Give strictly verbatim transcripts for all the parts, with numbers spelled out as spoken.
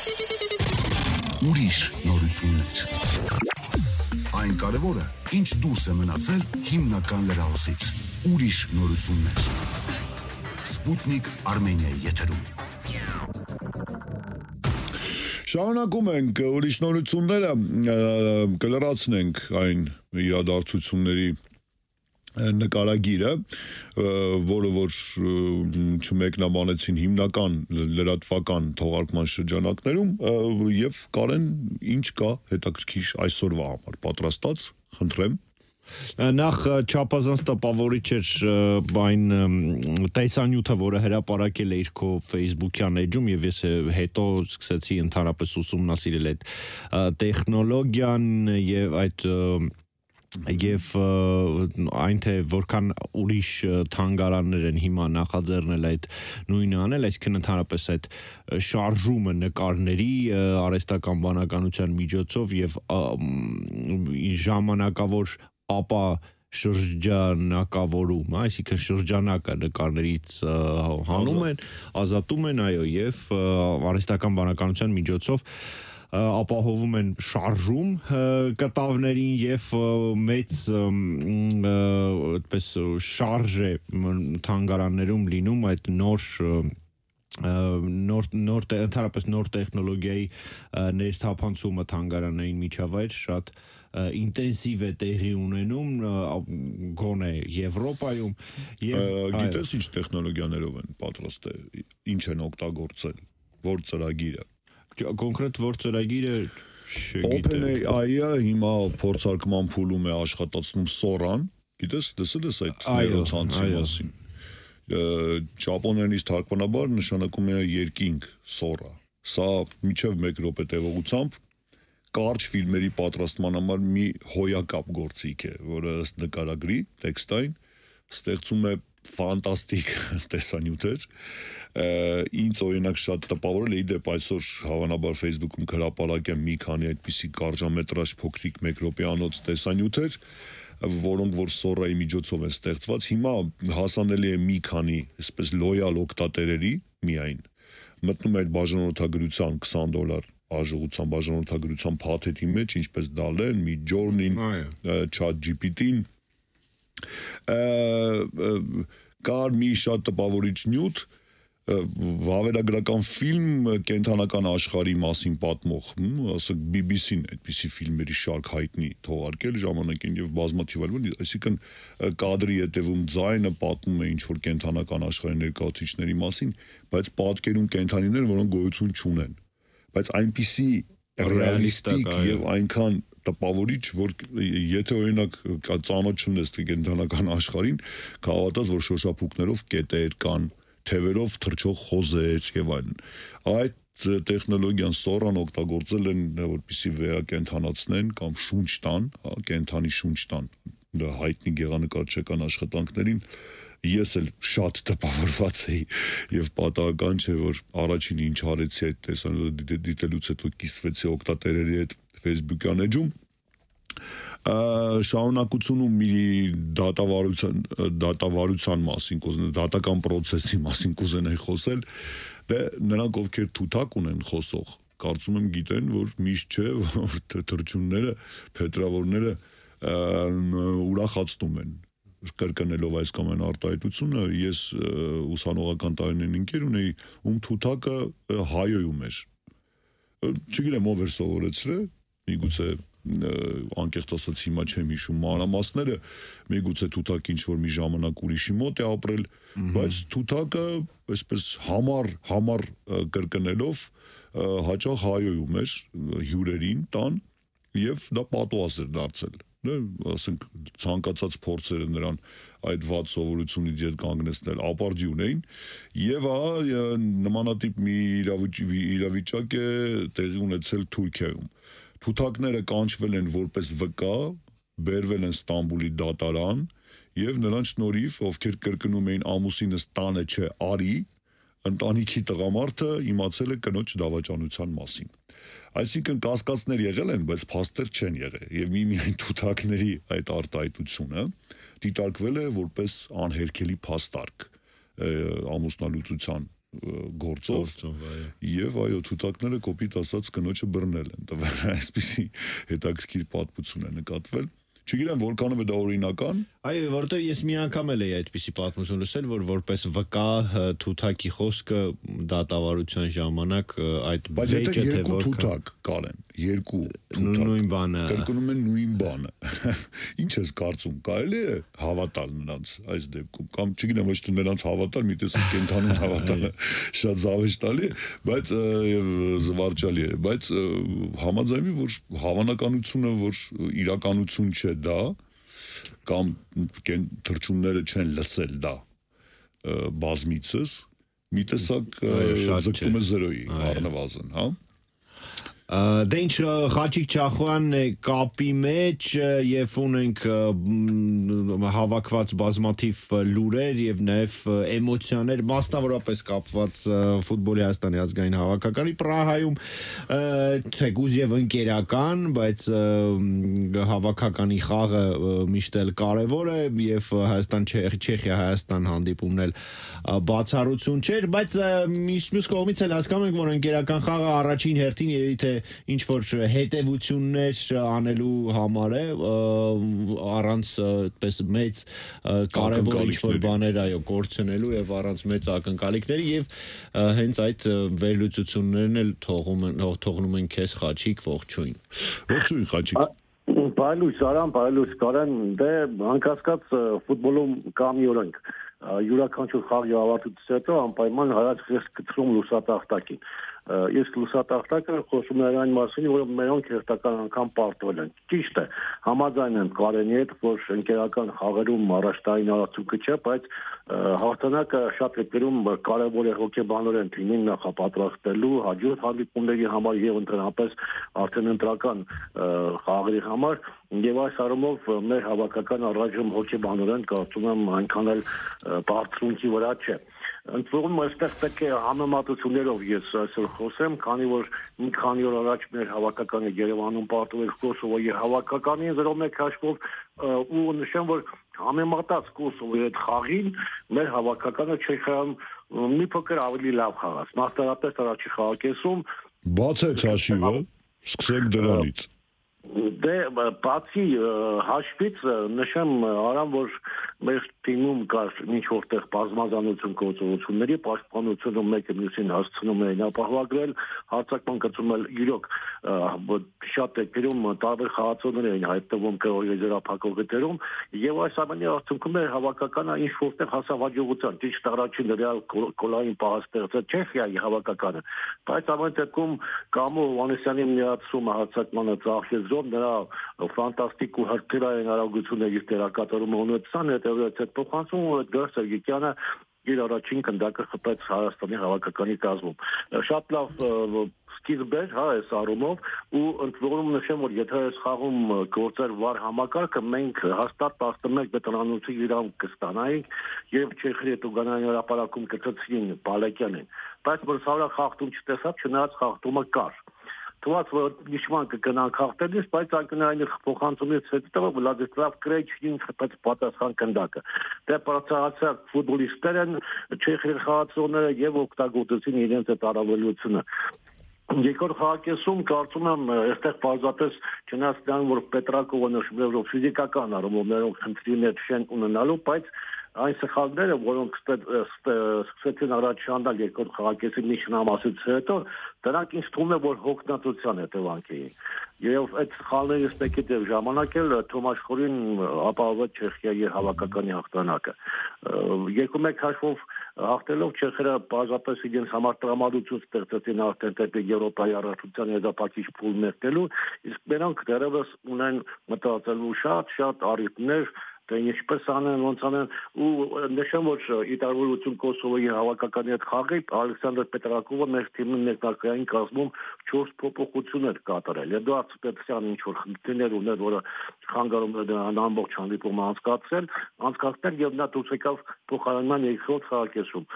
Ուրիշ նորություններ։ Այն կարևորը, ինչ դուրս է մնացել հիմնական լրահոսից։ Ուրիշ նորություններ։ Սպուտնիկ Արմենիայի եթերում։ Շարունակում ենք ուրիշ նորությունները, կլրացնենք այն իրադարձությունների նկարագիրը, որը որ չմեկնաբանեցին հիմնական լրատվական թողարկման շրջանակներում, եւ Կարեն, ինչ կա հետաքրքիր այսօրվա համար պատրաստած, խնդրեմ։ Նախ չափազանց տպավորիչ էր այն տեսանյութը, որը հրապարակել է իր քո Facebook-յան էջում, եւ ես հետո սկսեցի ընդհանրապես ուսումնասիրել այդ տեխնոլոգիան եւ այդ եւ այն թե որքան ուրիշ թանգարաններ են հիմա նախաձեռնել այդ նույնը անել, այսինքն ընդհանրապես այդ շարժումը նկարների արհեստական բանականության միջոցով եւ ժամանակավոր ապա շրջանակավորում, այսինքն շրջանակը նկարներից հանում են, ազատում են, այո, եւ արհեստական բանականության միջոցով ապահովում են շարժում կտավներին եւ մեծ այդպես շարժ է թանգարաններում լինում այդ նոր նոր նոր ընդհանրապես նոր տեխնոլոգիայի ներթափանցումը թանգարանային միջավայր շատ ինտենսիվ է տեղի ունենում գոնե Եվրոպայում եւ գիտես ինչ տեխնոլոգիաներով են պատրաստել, ինչ են օգտագործել, որ ծրագիրը կոնկրետ որ ծրագիրը OpenAI-ը հիմա փորձարկման փուլում է աշխատացնում Sora-ն, գիտես, դասել ես այդ ներոցանցի մասին։ Ճապոներենից թարգմանաբար նշանակում է երկինք Sora։ Սա միջև մեկ րոպե տևողությամբ կարճ ֆիլմերի պատրաստման համար մի հոյակապ գործիք է, որը ըստ նկարագրի տեքստային ստեղծում է ֆանտաստիկ տեսանյութեր, ինձ օրինակ շատ տպավորել է, իդեպ այսօր հավանաբար Facebook-ում հրապարակ եմ մի քանի այդպիսի կարճամետրաժ փոքրիկ մեկ րոպեանոց տեսանյութեր, որոնք որ Sora-ի միջոցով են ստեղծված, հիմա հասանելի է մի քանի այսպես լոյալ օգտատերերի միայն, մտնում է այդ բաժանորդագրության քսան դոլար արժողության բաժանորդագրության փաթեթի մեջ, ինչպես Dall-ն, Midjourney-ն, ChatGPT-ն, կար մի շատ տպավորիչ նյութ, վավերագրական ֆիլմ կենդանական աշխարհի մասին պատմող, ասենք B B C-ն այդպիսի ֆիլմերի շարք հայտնի թողարկել ժամանակին եւ բազմաթիվ այլ, այսինքն կադրի հետևում ձայնը պատմում է ինչ որ կենդանական աշխարհի ներկայացուցիչների մասին, բայց պատկերում կենդանիներ, որոնք գոյություն չունեն, բայց այնպիսի ռեալիստիկ եւ այնքան տպավորիչ, որ եթե օրինակ ծանոթ չունես կենդանական աշխարհին, կհավատաս, որ շոշափուկներով կետեր կան, թևերով թռչող խոզեր եւ այլն։ Այդ տեխնոլոգիան Sora-ն օգտագործել են, որպեսզի վերակենդանացնեն կամ շունչ տան, կենդանի շունչ տան դա հայտնի գեղանկարչական աշխատանքներին։ Ես էլ շատ տպավորված էի եւ պատահական չէ, որ առաջին ինչ արեցի այդ տեսանյութը դիտելուց հետո կիսվեցի օգտատերերի հետ Facebook-յան էջում, շարունակությունում մի դատավարության դատավարության մասին կուզենայի, դատական process-ի մասին կուզենայի խոսել, դե նրանք ովքեր թութակ ունեն խոսող, կարծում եմ գիտեն, որ միշտ չէ, որ թրջունները, փետրավորները ուրախացնում են կրկնելով այս կամ այն արտահայտությունը, ես ուսանողական տարիներին ընկեր ունեի, ում թութակը հայոյում էր։ Չգիտեմ ով էր սովորեցրել, միգուցե անկեղծ ասած հիմա չեմ հիշում մանրամասները, միգուցե թութակ ինչ որ մի ժամանակ ուրիշի մոտ է ապրել, բայց թութակը այսպես համառ համառ կրկնելով հաճախ հայոյում էր հյուրերին տան եւ դա պատուհաս էր դարձել։ Ասենք ցանկացած փորձերը նրան այդ վատ սովորությունից յետ կանգնեցնել ապարդի ունեին եւ ահա նմանատիպ մի իրավիճակ է տեղի ունեցել Թուրքիայում։ Թութակները կանչվել են որպես վկա, բերվել են Ստամբուլի դատարան եւ նրանց շնորհիվ, ովքեր կրկնում էին ամուսինս տանը չէ, արի, ընտանիքի տղամարդը իմացել է կնոջ դավաճանության մասին։ Այսինքն կասկածներ եղել են, բայց փաստեր չեն եղել եւ միմիայն թութակների այդ արտահայտությունը դիտարկվել է որպես անհերքելի փաստարկ ամուսնալուծության գործով եւ այո թութակները կոպիտ ասած կնոջը բռնել են տվել այսպիսի հետաքրքիր պատմություն է նկատվել չգիտեմ որքանով է դա օրինական այո որտեղ ես մի անգամ էլ էի այդպիսի պատմություն լսել որ որպես վկա թութակի խոսքը դատավարության ժամանակ այդ վեճը թե որ թութակ կարեն երկու նույն բանը կրկնում են նույն բանը ինչ ես կարծում կարելի է հավատալ նրանց այս դեպքում կամ չգիտեմ ոչ թե նրանց հավատալ մի տեսակ կենթանուն հավատալը շատ զավեշտալի է բայց եւ զվարճալի է բայց համաձայնվի որ հավանականությունը որ իրականություն չէ դա կամ թռչունները չեն լսել դա բազմիցս մի տեսակ ձգտում է զրոյի առնվազն հա Դե ինչ Խաչիկ Չախոյանն է կապի մեջ եւ ունենք հավաքված բազմաթիվ լուրեր եւ նաեւ էմոցիաներ մասնավորապես կապված ֆուտբոլի Հայաստանի ազգային հավաքականի Պրահայում թեկուզ եւ ընկերական բայց հավաքականի խաղը միշտ էլ կարեւոր է եւ Հայաստան Չեխիա Հայաստան հանդիպումն էլ բացառություն չէր բայց մյուս կողմից էլ հասկանում ենք որ ընկերական խաղը առաջին հերթին երևի թե ինչ որ հետևություններ անելու համար է առանց այդպես մեծ կարևոր ինչ որ բաներ այո կորցնելու եւ առանց մեծ ակնկալիքների եւ հենց այդ վերլուծություններն էլ թողում են թողնում են քեզ Խաչիկ ողջույն ողջույն Խաչիկ Բայլուս Արամ բայլուս կարան դե անկասկած ֆուտբոլում կա մի օրենք յուրաքանչյուր խաղի ավարտությունից հետո անպայման հայացքս կտրում լուսատախտակին Ես լուսատախտակը խոսում եմ այն մասին, որ մերոնք հերթական անգամ պարտվել են։ Ճիշտ է, համաձայն եմ Կարենի հետ, որ ընկերական խաղերում առաջտային արածուկը չէ, բայց հաղթանակը շատ դեպքերում կարևոր է հոգեբանորեն թիմին նախապատրաստելու, հաջորդ հանդիպումների համար եւ ընդհանրապես արդեն ընտրական խաղերի համար եւ այս առումով մեր հավաքական առայժմ հոգեբանորեն կարծում եմ այնքան էլ բարձրունքի վրա չէ։ Ընդ այստեղ պետք է համեմատություններով ես այսօր խոսեմ, քանի որ մի քանի օր առաջ մեր հավաքականը Երևանում պարտվել Կոսովոյի հավաքականին զրո մեկ հաշվով ու նշեմ, որ համեմատած Կոսովոյի հետ խաղին մեր հավաքականը Չեխիայում մի փոքր ավելի լավ խաղաց։ Մասնավորապես առաջի խաղակեսում բացեց հաշիվը, սկսենք դրանից։ Դե բացի հաշվից նշեմ արամ որ մեր թիմում կար ինչ որտեղ բազմազանություն գործողությունների պաշտպանությունը մեկը մյուսին հասցնում էին ապահովագրել հարցակման գծում էլ իրոք շատ դեպքերում տարբեր խաղացողներ էին հայտնվում կողերապակող գտերում եւ այս ամենի արդյունքում էր հավաքականը ինչ որտեղ հասավ հաջողության ճիշտ առաջին ռեալ կոլային պահստեղծը Չեխիայի հավաքականը բայց ամեն դեպքում Կամո Հովանեսյանի միացումը հարցակմանը ծախսեց նրա ֆանտաստիկ ու հրթիռային արագությունների դերակատարումը ունեցան հետեւեց այդ փոխանցումը որ դեռ Սերգեյանը իր առաջին կնդակը խփեց Հայաստանի հավաքականի կազմում շատ լավ սկիզբ էր հա այս առումով ու ընդ որում նշեմ որ եթե այս խաղում գործեր վար համակարգը մենք հաստատ տասնմեկ բետրանոցի իրավ կստանայինք եւ Չեխիայի հետ Ուգանայի հրապարակում կծծին Պալեկյանին բայց մրցավար խախտում չտեսավ չնայած խախտումը կար Թվաց որ նշման կգնանք հաղթելիս, բայց անկնային փոխանցումից հետո Վլադիսլավ Կրեչին խփեց պատասխան կնդակը։ Դե պրոցեսացած ֆուտբոլիստներ են Չեխիայի խաղացողները եւ օգտագործեցին իրենց այդ առավելությունը։ Երկրորդ խաղակեսում կարծում եմ այստեղ պարզապես չնայած դրան որ Պետրակովը նշում է որ ֆիզիկական առումով նրանք խնդիրներ չեն ունենալու, բայց այն սխալները, որոնք սկսեցին առաջանալ երկրորդ խաղակեսի միջնամասից հետո, դրանք ինձ թվում է, որ հոգնածության հետևանք էին։ Եվ այդ սխալներից մեկի դեպ ժամանակ էլ Թոմաս Խորին ապահովեց Չեխիայի հավաքականի հաղթանակը։ Երկու մեկ հաշվով հաղթելով Չեխերը պարզապես իրենց համար տրամադրություն ստեղծեցին արդեն դեպի Եվրոպայի առաջության եզրափակիչ փուլ մեկնելու, իսկ նրանք դեռևս ունեն մտածելու շատ-շատ առիթներ Դե ինչպես անեն, ոնց անեն ու նշեմ որ ի տարբերություն Կոսովոյի հավաքականի հետ խաղի Ալեքսանդր Պետրակովը մեր թիմի ներկայային կազմում չորս փոփոխություններ կատարել։ Եվ դա Պետրոսյանը ինչ որ խնդիրներ ուներ, որը խանգարում էր դրան ամբողջ հանդիպումը անցկացնել, անցկացնել եւ նա դուրս եկավ փոխարանման երկրորդ խաղակեսում։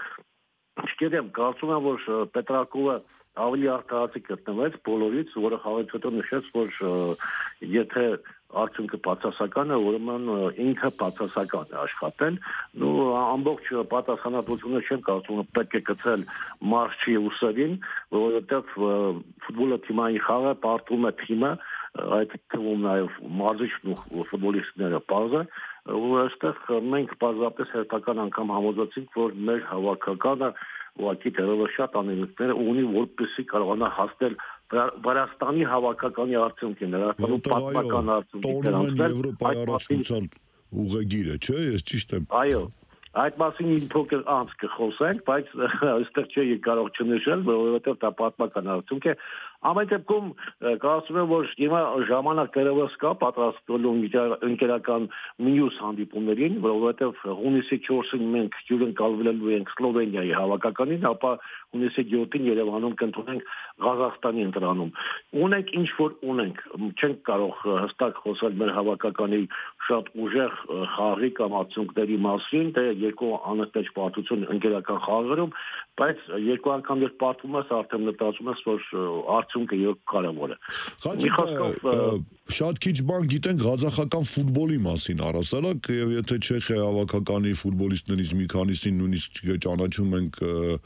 Չգիտեմ, կարծում եմ որ Պետրակովը ավելի արդարացի գտնվեց բոլորից, որը խաղից հետո նշեց, որ եթե արդյունքը բացասական է, ուրեմն ինքը բացասական է աշխատել, ու ամբողջ պատասխանատվությունը չեմ կարծում պետք է գցել մարզչի ուսերին, որովհետև ֆուտբոլը թիմային խաղ է, պարտվում է թիմը, այդ թվում նաև մարզիչն ու ֆուտբոլիստները բազը, ու այստեղ մենք բազմապես հերթական անգամ համոզեցինք, որ մեր հավաքականը ուղղակի դեռևս շատ անելիքներ ունի, որպեսզի կարողանա հասնել Վրաստանի հավաքականի արդյունքին, Վրաստանում պատմական արդյունքին անցնել, Եվրոպայի առաջնության ուղեգիրը, չէ՞, ես ճիշտ եմ։ Այո, այդ մասին մի փոքր անց կխոսենք, բայց այստեղ չէ կարող չնշել, որովհետև դա պատմական արդյունք է։ Ամեն դեպքում կարծում եմ, որ հիմա ժամանակ դեռևս կա պատրաստվելու ընկերական մյուս հանդիպումներին, որովհետև հունիսի չորսին մենք հյուրընկալվելու ենք Սլովենիայի հավաքականին, ապա հունիսի յոթին Երևանում կընդունենք Ղազախստանի ընտրանում։ Ունենք ինչ որ ունենք, չենք կարող հստակ խոսել մեր հավաքականի շատ ուժեղ խաղի կամ արդյունքների մասին, դե երկու անընդմեջ պարտություն ընկերական խաղերում, բայց երկու անգամ երբ պարտվում ես, արդեն մտածում ես, որ արդյունքը երկու կարևոր է։ Խաչիկ, շատ քիչ բան գիտենք ղազախական ֆուտբոլի մասին առասարակ, եւ եթե Չեխիայի հավաքականի ֆուտբոլիստներից մի քանիսին նույնիսկ ճանաչում ենք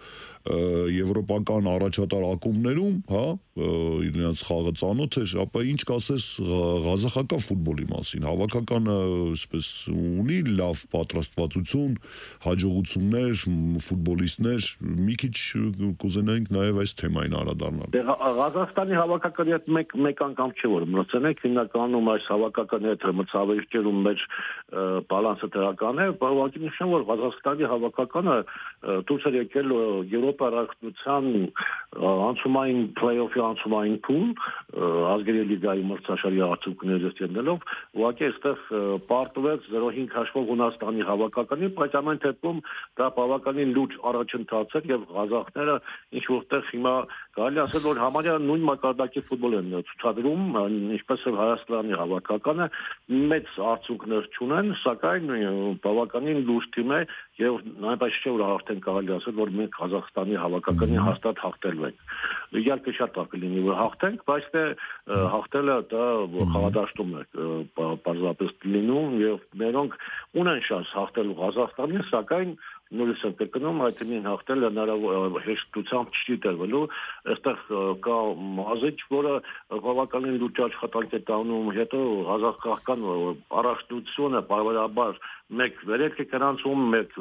եվրոպական առաջատար ակումբներում, հա, իրենց խաղը ծանոթ է, ապա ինչ կասես ղազախական ֆուտբոլի մասին, հավաքականը այսպես ունի լավ պատրաստվածություն, հաջողություններ, ֆուտբոլիստներ, մի քիչ կուզենայինք նաեւ այս թեմային անդրադառնալ։ Ղազախստանի հավաքականի հետ մեկ մեկ անգամ չէ որ մրցել ենք, հիմնականում այս հավաքականի հետ մրցավերջերում մեր բալանսը դրական է, բայց նշեմ որ Ղազախստանի հավաքականը դուրս էր եկել Եվրոպա առաջնության անցումային play-off-ի անցումային փուլ, ազգերի լիգայի մրցաշարի արդյունքները ելնելով, ուղղակի այստեղ պարտվեց զրո հինգ հաշվով Հունաստանի հավաքականի, բայց ամեն դեպքում դա բավականին լուրջ առաջընթաց էր եւ ղազախները ինչ որտեղ հիմա կարելի ասել որ համարյա նույն մակարդակի ֆուտբոլ են ցուցադրում, ինչպես էլ Հայաստանի հավաքականը մեծ արդյունքներ չունեն, սակայն բավականին լուրջ թիմ է եւ նույնպես չէ որ արդեն կարելի ասել որ մենք Ղազախստանի հավաքականի հաստատ հաղթելու ենք։ Իհարկե շատ լավ կլինի որ հաղթենք, բայց թե հաղթելը դա խաղադաշտում է պարզապես լինում եւ մերոնք ունեն շանս հաղթելու Ղազախստանին, սակայն նույնիսկ կրկնում այդ թիմին հաղթելը հնարավոր հեշտությամբ չի տրվելու, այստեղ կա մազիչ, որը բավականին լուրջ աշխատանք է տանում, հետո ղազախական առաջնությունը բարբերաբար մեկ վերելք է գրանցում, մեկ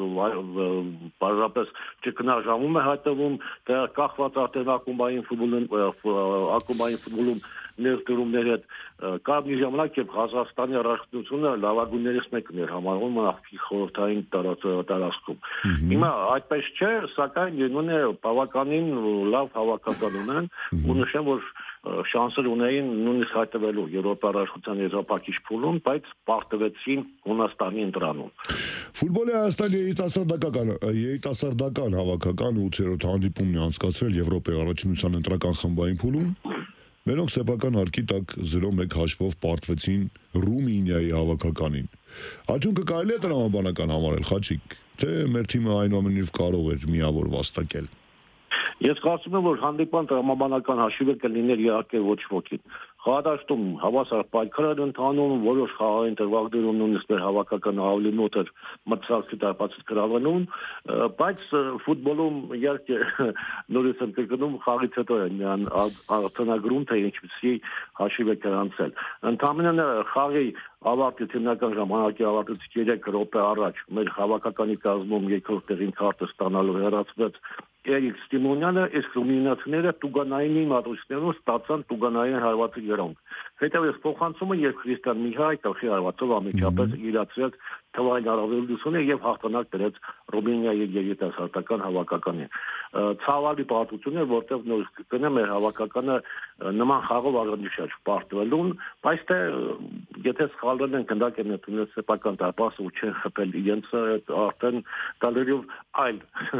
պարզապես ճգնաժամում է հայտնվում, դա կախված արդեն ակումբային ֆուտբոլում, ակումբային ֆուտբոլում ներդրումների հետ կա մի ժամանակ երբ Ղազախստանի առաջնությունը լավագույններից մեկն էր համարվում աղբի խորհրդային տարածքում։ Հիմա այդպես չէ, սակայն նույնը բավականին լավ հավաքական ունեն, ու նշեմ որ շանսեր ունեին նույնիսկ հայտնվելու Եվրոպա առաջնության եզրափակիչ փուլում, բայց պարտվեցին Հունաստանի ընտրանում։ Ֆուտբոլի Հայաստանի երիտասարդական երիտասարդական հավաքական ութերորդ հանդիպումն է անցկացրել Եվրոպայի առաջնության ընտրական խմբային փուլում։ Մերոնք սեփական հարկի տակ զրո մեկ հաշվով պարտվեցին Ռումինիայի հավաքականին։ Արդյունքը կարելի է տրամաբանական համարել, Խաչիկ, թե մեր թիմը այնուամենայնիվ կարող էր միավոր վաստակել։ Ես կարծում եմ որ հանդիպան տրամաբանական հաշիվը կլիներ իհարկե ոչ ոքին։ Խաղադաշտում հավասար պայքար էր ընթանում, որոշ խաղային դրվագներում նույնիսկ մեր հավաքականը ավելի մոտ էր մրցակցի տարածից գրավելուն, բայց ֆուտբոլում իհարկե նորից եմ կրկնում խաղից հետո է նրան արձանագրում թե ինչպեսի հաշիվ է գրանցել։ Ընդամենը խաղի ավարտից հիմնական ժամանակի ավարտից երեք րոպե առաջ մեր հավաքականի կազմում երկրորդ տեղին քարտը ստանալու հեռացվեց Էրիկ Ստիմոնյանը, իսկ ռումինացիները Տուգանայինի մատուցներով ստացան Տուգանային հարվածի երոնք։ Հետևից փոխանցումը եւ Քրիստիան Միհայ գլխի հարվածով ամիջապես իրացրեց թվային առավելությունը եւ հաղթանակ դրեց Ռումինիայի երիտասարդական հավաքականին։ Ցավալի պարտություն է, որտեղ նոր կգնա մեր հավաքականը նման խաղով առանձնիշ պարտվելուն, բայց թե եթե սխալվել են գնդակ են ընդունել սեփական տարածքը ու չեն խփել իրենց արդեն տալերով այլ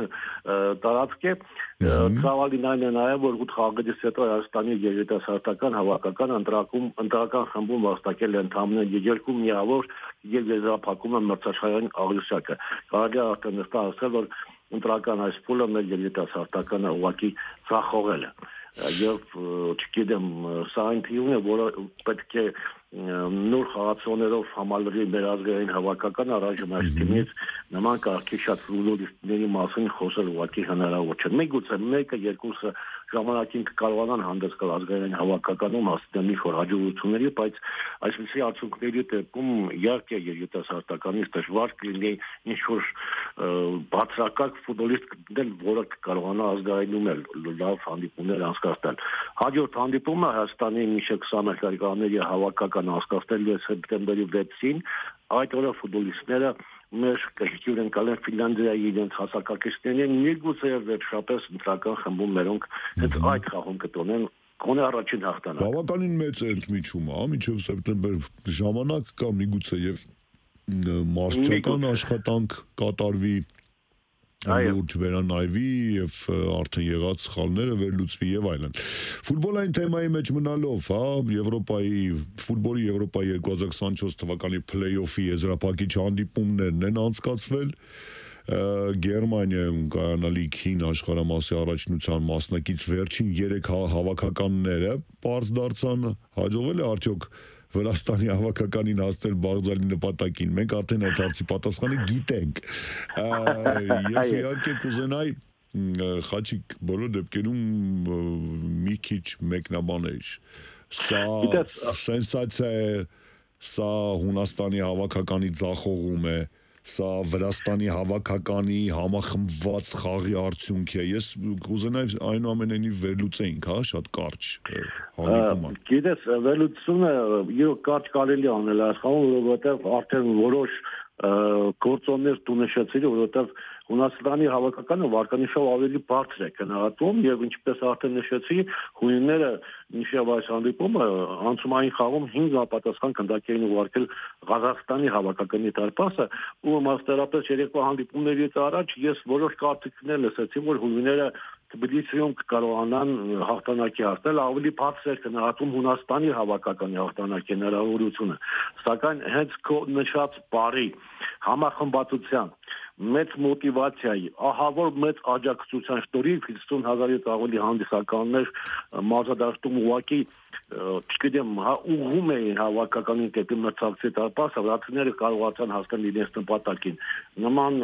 տարածք է, ցավալին այն է նաեւ որ ութ խաղերից հետո Հայաստանի երիտասարդական հավաքական ընտրակում ընտրական խմբում վաստակել են ընդամենը երկու միավոր եւ եզրափակում են մրցաշարային աղյուսակը։ Կարելի է արդեն նստած ասել որ ընտրական այս փուլը մեր երիտասարդականը ուղղակի ցախողել է։ Եվ չգիտեմ, սա այն թիվն է, որը պետք է նոր խաղացողներով համալրի մեր ազգային հավաքական առայժմ այս թիմից նման կարգի շատ ֆուտբոլիստների մասին խոսել ուղղակի հնարավոր չէ։ Մենք գուցե մեկը, երկուսը ժամանակին կկարողանան հանդես գալ ազգային հավաքականում հասնել մի-որ հաջողությունների, բայց այսպիսի արդյունքների դեպքում իհարկե երիտասարդականից դժվար կլինի ինչ-որ բացրակակ ֆուտբոլիստ գտնել, որը կկարողանա ազգայնում լավ հանդիպումներ անցկացնել։ Հաջորդ հանդիպումը Հայաստանի մինչև քսան տարեկաների հավաքական անցկացնել է սեպտեմբերի վեցին, այդ օրը ֆուտբոլիստները մեր կհյուրեն են կալեն Ֆինլանդիայի իրենց հասակակիցներին, միգուցե վերջապես ընտրական խմբում մերոնք հենց այդ խաղում կտոնեն գոնե առաջին հաղթանակ։ Բավականին մեծ է ընդմիջումը, հա, մինչև սեպտեմբեր ժամանակ կա միգուցե եւ մարզչական աշխատանք կատարվի, լուրջ վերանայվի եւ արդեն եղած սխալները վերլուծվի եւ այլն։ Ֆուտբոլային թեմայի մեջ մնալով, հա, Եվրոպայի ֆուտբոլի Եվրոպայի երկու հազար քսանչորս թվականի փլեյօֆի եզրափակիչ հանդիպումներն են անցկացվել։ Գերմանիայում կայանալիք հին աշխարհամասի առաջնության մասնակից վերջին երեք հավաքականները պարզ դարձան, հաջողվել է արդյոք Վրաստանի հավաքականին հասնել բաղձալի նպատակին։ Մենք արդեն այդ հարցի պատասխանը գիտենք։ Եվ իհարկե կուզենայի Խաչիկ բոլոր դեպքերում մի քիչ մեկնաբաներ։ Սա սենսացիա է, սա Հունաստանի հավաքականի ձախողում է, սա Վրաստանի հավաքականի համախմբված խաղի արդյունք է։ Ես կուզենայի այնուամենայնիվ վերլուծեինք, հա, շատ կարճ հանդիպումը։ Գիտես, վերլուծությունը իրոք կարճ կարելի անել այս խաղում, որովհետև արդեն որոշ գործոններ դու նշեցիր, որովհետև Հունաստանի հավաքականը վարկանիշով ավելի բարձր է գնահատվում եւ ինչպես արդեն նշեցի, հույնները մինչեւ այս հանդիպումը անցումային խաղում հինգ ապատասխան քանդակ էին ուղարկել Ղազախստանի հավաքականի դարպասը, ու մասնավորապես երեկվա հանդիպումներից առաջ ես որոշ կարծիքներ լսեցի, որ հույնները Թբիլիսիում կկարողանան հաղթանակի հասնել, ավելի բարձր է գնահատում Հունաստանի հավաքականի հաղթանակի հնարավորությունը, սակայն հենց քո նշած բարի համախմբվածության մեծ մոտիվացիայի, ահա որ մեծ աջակցության շնորհիվ հիսուն հազարից ավելի հանդիսականներ մարզադաշտում ուղղակի չգիտեմ, ուղղում էին հավաքականին դեպի մրցակցի դարպասը, վրացիները կարողացան հասնել իրենց նպատակին։ Նման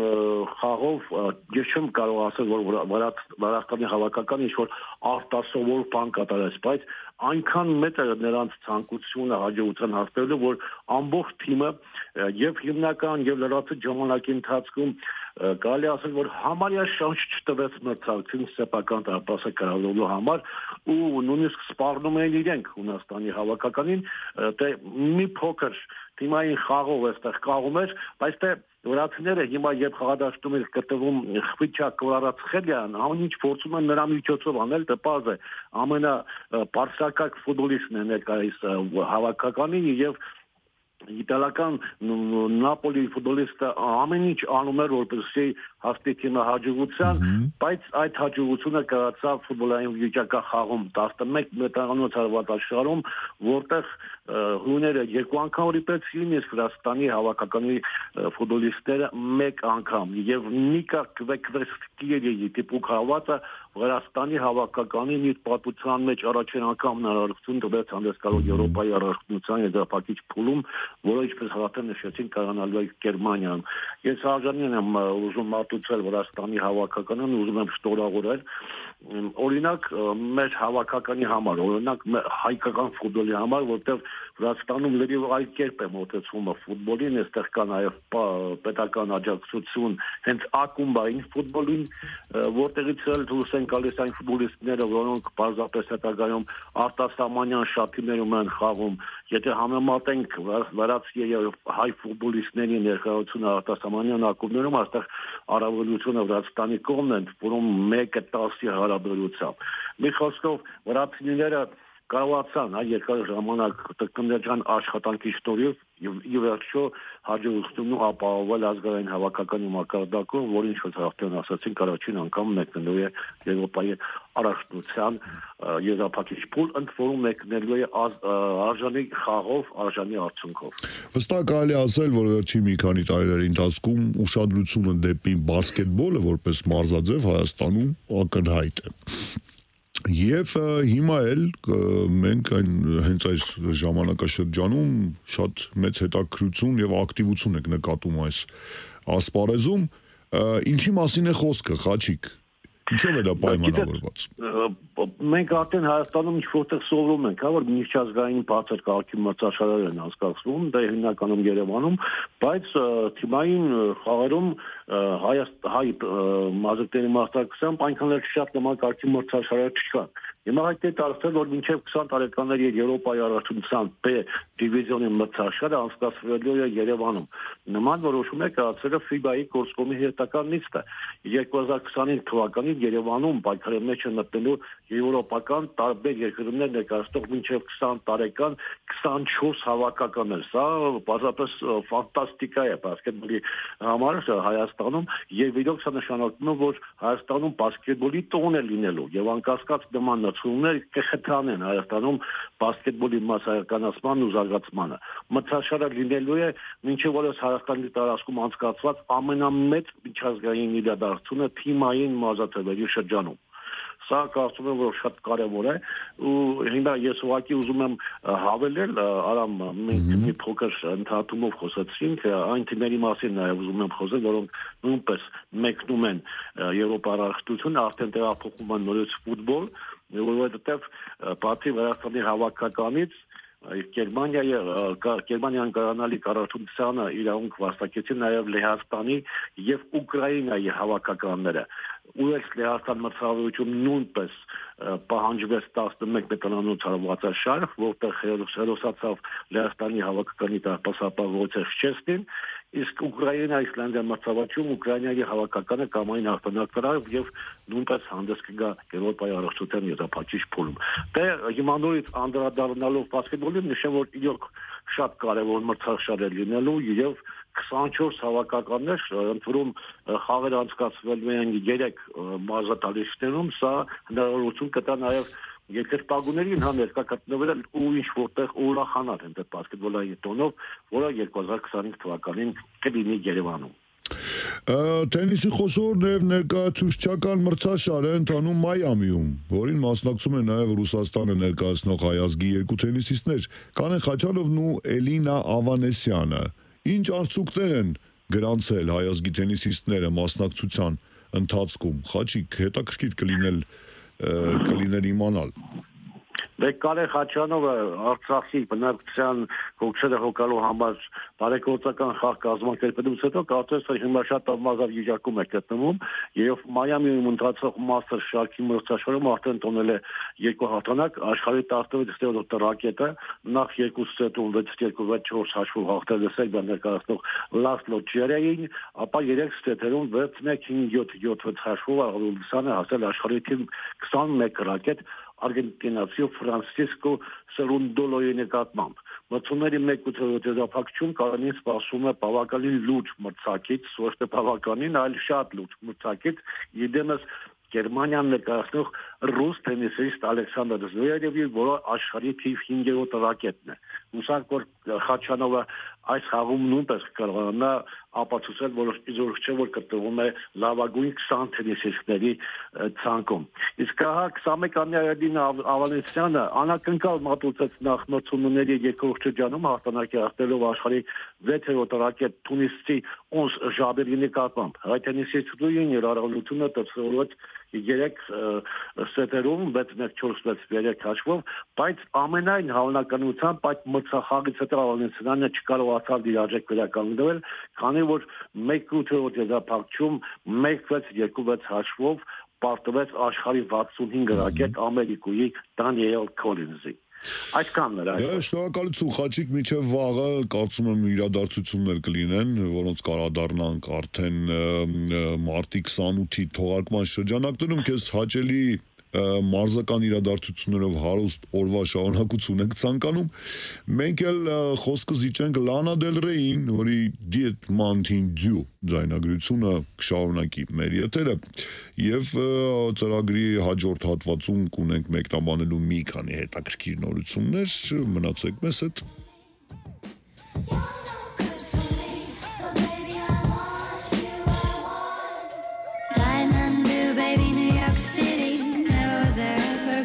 խաղով ես չեմ կարող ասել, որ Վրաստանի հավաքականը ինչ-որ արտասովոր բան կատարեց, բայց այնքան մեծ է նրանց ցանկությունը հաջողության հասնելու, որ ամբողջ թիմը եւ հիմնական եւ լրացուցիչ ժամանակի ընթացքում կարելի ասել, որ համարյա շանս չտվեց մրցակցին սեփական դարպասը կառավարելու համար, ու նույնիսկ սպառնում էին իրենք Հունաստանի հավաքականին, թե մի փոքր թիմային խաղով այստեղ կաղում էր, բայց թե վրացիները հիմա երբ խաղադաշտում են գտնվում Խվիչակ Կվարացխելյան, ամեն ինչ փորձում են նրա միջոցով անել, դա պարզ է, ամենաբարձրակարգ ֆուտբոլիստն է ներկայիս հավաքականին եւ իտալական Նապոլի ֆուտբոլիստը ամեն ինչ անում էր, որպեսզի հասնի թիմը հաջողության, բայց այդ հաջողությունը կրացավ ֆուտբոլային վիճակախաղում տասնմեկ մետրանոց հարվածաշարում, որտեղ հույները երկու անգամ ռիպեցին, իսկ Վրաստանի հավաքականի ֆուտբոլիստները մեկ անգամ, եւ Նիկա Քվեկվեսկիի տիպուկ հավատը Վրաստանի հավաքականին իր պատմության մեջ առաջին անգամ հնարավորություն տվեց հանդես գալու Եվրոպայի առաջնության եզրափակիչ փուլում, որը ինչպես հաղթան նշեցին կայանալու է Գերմանիայում։ Ես արժանին եմ ուզում մատուցել Վրաստանի հավաքականին, ուզում եմ շնորհավորել օրինակ մեր հավաքականի համար, օրինակ հայկական ֆուտբոլի համար, որտեղ Վրաստանում լրիվ այլ կերպ է մոտեցումը ֆուտբոլին, այստեղ կա նաև պետական աջակցություն հենց ակումբային ֆուտբոլին, որտեղից էլ դուրս են գալիս այն ֆուտբոլիստները, որոնք պարզապես հետագայում արտասահմանյան շապիկներում են խաղում։ Եթե համեմատենք վրացի եւ հայ ֆուտբոլիստների ներկայությունը արտասահմանյան ակումբներում, այստեղ առավելությունը Վրաստանի կողմն է, որում մեկը տասի հարաբերությամբ։ Մի խոսքով վրացիները կարողացան այ երկար ժամանակ տկմներջան աշխատանքի շնորհիվ եւ ի վերջո հաջողությունն ապահովել ազգային հավաքականի մակարդակով, որը ինչ որ արդեն ասացինք, առաջին անգամ մեկնելու է Եվրոպայի առաջնության եզրափակիչ փուլ, ընդ որում մեկնելու է արժանի խաղով, արժանի արդյունքով։ Վստահ կարելի ասել, որ վերջին մի քանի տարիների ընթացքում ուշադրությունը դեպի բասկետբոլը որպես մարզաձև Հայաստանում ակնհայտ է։ Եվ հիմա էլ մենք այն հենց այս ժամանակաշրջանում շատ մեծ հետաքրքրություն եւ ակտիվություն ենք նկատում այս ասպարեզում, ինչի մասին է խոսքը, Խաչիկ։ Ինչով է դա պայմանավորված։ Մենք արդեն Հայաստանում ինչ-որտեղ սովորում ենք, հա, որ միջազգային բարձր կարգի մրցաշարեր են անցկացվում, դա հիմնականում Երևանում, բայց թիմային խաղերում հայ մարզիկների մասնակցությամբ այնքան էլ շատ նման կարգի մրցաշարեր չկան։ Հիմա հայտնի դարձել, որ մինչև քսան տարեկանների Եվրոպայի առաջնության B դիվիզիոնի մրցաշարը անցկացվելու է Երևանում։ Նման որոշում է կայացրել ֆիբայի գործկոմի հետական նիստը։ երկու հազար քսանինը թվականին Երևանում պայքարի մեջ են մտնելու եվրոպական տարբեր երկրներ ներկայացնող մինչև քսան տարեկան քսանչորս հավաքականներ։ Սա բազմապես ֆանտաստիկա է բասկետբոլի համար Հայաստանում, եւ իրոք սա նշանակում է, որ Հայաստանում բասկետբոլի տոն է լինելու եւ անկասկած նման նցումներ կխթանեն Հայաստանում բասկետբոլի մասսայականացման ու զարգացմանը։ Մրցաշարը լինելու է մինչև օրս Հայաստանի տարածքում անցկացված ամենամեծ միջազգային իրադարձությունը թիմային մարզաձևերի շրջանում։ Սա կարծում եմ, որ շատ կարևոր է ու հիմա ես ուղղակի ուզում եմ հավելել, Արամ, մենք մի փոքր ընդհատումով խոսեցինք, այն թիմերի մասին նաև ուզում եմ խոսել, որոնք նույնպես մեկնում են Եվրոպա առաջնություն, արդեն տեղափոխում են նորից ֆուտբոլ, որովհետև բացի Վրաստանի հավաքականից Գերմանիայի Գերմանիան կայանալի կառավարությանը իրավունք վաստակեցին նաև Լեհաստանի եւ Ուկրաինայի հավաքականները։ Ու այս Լեհաստան մրցավարություն նույնպես պահանջվեց տասնմեկ մետրանոց հարվածաշար, որտեղ հերոսացավ Լեհաստանի հավաքականի տարածապահ Շչեստին, իսկ Ուկրաինա Իսլանդիա մրցավարություն Ուկրաինայի հավաքականը կամային արտանակ կրավ եւ նույնպես հանդես կգա Եվրոպայի առաջնության եզրափակիչ փուլում։ Դե հիմա նորից անդրադառնալով բասկետբոլին նշեմ, որ իրոք շատ կարևոր մրցաշար է լինելու եւ քսանչորս հավաքականներ, ընդորում խաղեր անցկացվելու են երեք մարզատալիչներում, սա հնարավորություն կտա նաև երկրպագուներին հա ներկա գտնվել ու ինչ որտեղ ուրախանալ են այդ բասկետբոլային տոնով, որը երկու հազար քսանինը թվականին կլինի Երևանում։ Տենիսի խոշոր եւ ներկայացուցչական մրցաշարը ընթանում Մայամիում, որին մասնակցում են նաև Ռուսաստանը ներկայացնող հայ ազգի երկու տենիսիստներ՝ Կանեն Խաչալովն ու Էլինա Ավանեսյանը։ Ինչ արդյունքներ են գրանցել հայ ազգի տենիսիստները մասնակցության ընթացքում։ Խաչիկ, հետաքրքիր կլինել կլիներ իմանալ։ Դե Կանեն Խաչանովը Արցախի բնակչության հոգսերը հոգալու համար բարեգործական խաղ կազմակերպելուց հետո կարծես թե հիմա շատ ամազավ վիճակում է գտնվում եւ Մայամիում ընթացող մաստեր շարքի մրցաշարում արդեն տոնել է երկու հաղթանակ, աշխարհի տասնվեց ռակետը նախ երկու սետում վեց երկու վեց չորս հաշվով հաղթել է Սերբիա ներկայացնող Լասլո Ջերեին, ապա երեք սետերում վեց մեկ հինգ յոթ յոթ հաշվով Ռուսաստանը հասել աշխարհի թիմ քսանմեկ ռակետ Արգենտինացի Ֆրանցիսկո Սերունդոլոյի նկատմամբ։ Մրցումների մեկ ութ եզրափակում Կարենին սպասում է բավականին լուրջ մրցակից, ոչ թե բավականին, այլ շատ լուրջ մրցակից, իդեմս Գերմանիան ներկայացնող ռուս տենիսիստ Ալեքսանդր Զվերևի, որը աշխարհի թիվ հինգերորդ ռակետն է։ Հուսանք, որ Խաչանովը այս խաղում նույնպես կարողանա ապացուցել, որ իզորք չէ, որ գտնվում է լավագույն քսան տենիսիստների ցանկում։ Իսկ հա քսանմեկամյա Էլինա Ավանեսյանը անակնկալ մատուցեց նախ մրցումների երկրորդ շրջանում հաղթանակի հաղթելով աշխարհի վեցերորդ ռակետ Թունիսցի Օնս Ժաբերի նկատմամբ։ Հայ տենիսիստուհին իր առավելությունը տվեցրեց երեք սետերում վեց մեկ չորս վեց երեք հաշվով, բայց ամենայն հավանականությամբ այդ մրցախաղից հետո Ավանեսյանը չկարողացավ դիաժեք վերականգնվել, քանի որ մեկ ութ եզրափակում մեկ վեց երկու վեց հաշվով պարտվեց աշխարհի վաթսունհինգ ռակետ Ամերիկուի Դանիել Քոլինզի։ Այսքանն էր այո։ Շնորհակալություն Խաչիկ, մինչև վաղը կարծում եմ իրադարձություններ կլինեն, որոնց կարադառնանք արդեն մարտի քսանութի թողարկման շրջանակներում, քեզ հաճելի մարզական իրադարձություններով հարուստ օրվա շարունակություն ենք ցանկանում։ Մենք էլ խոսքը զիջենք Լանա Դել Ռեյին, որի Diet Mountain Dew ձայնագրությունը կշարունակի մեր եթերը եւ ծրագրի հաջորդ հատվածում կունենք մեկնաբանելու մի քանի հետաքրքիր նորություններ, մնացեք մեզ հետ։ Diamond Dew, baby, New York City, never was there.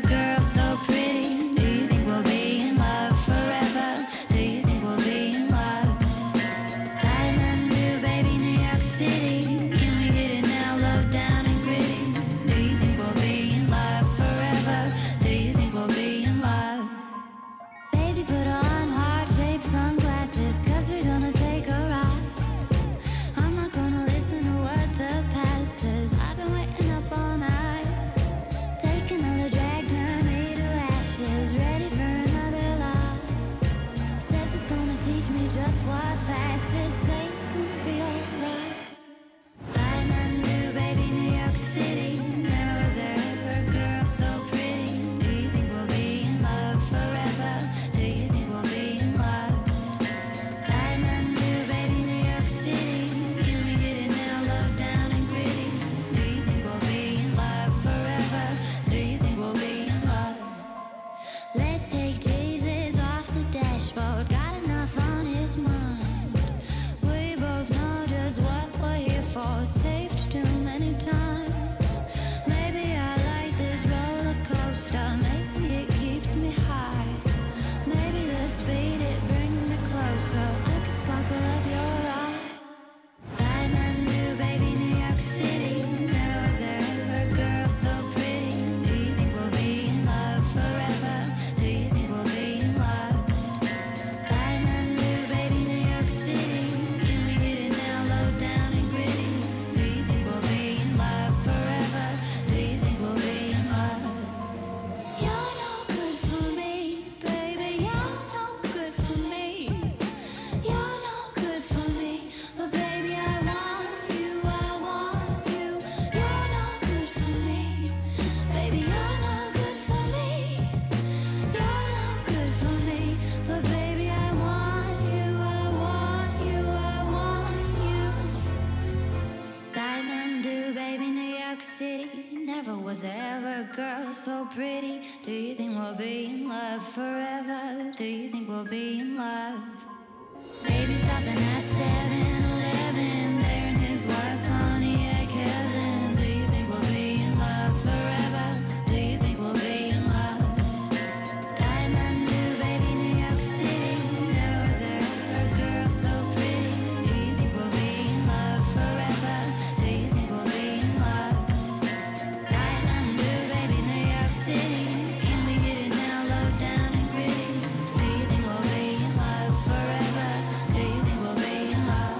so pretty? Do you think we'll be in love forever? Do you think we'll be in love? Baby stopping at seven eleven, there in his white Pontiac heaven. Do you think we'll be in love forever? Do you think we'll be in love? Diamond blue, baby, New York City. Never was there ever a girl so pretty. Do you think we'll be in love forever? Do you think we'll be in love? Diamond blue, baby, New York City. Can we get it now, low down and gritty? Do you think we'll be in love forever? Do you think we'll be in love?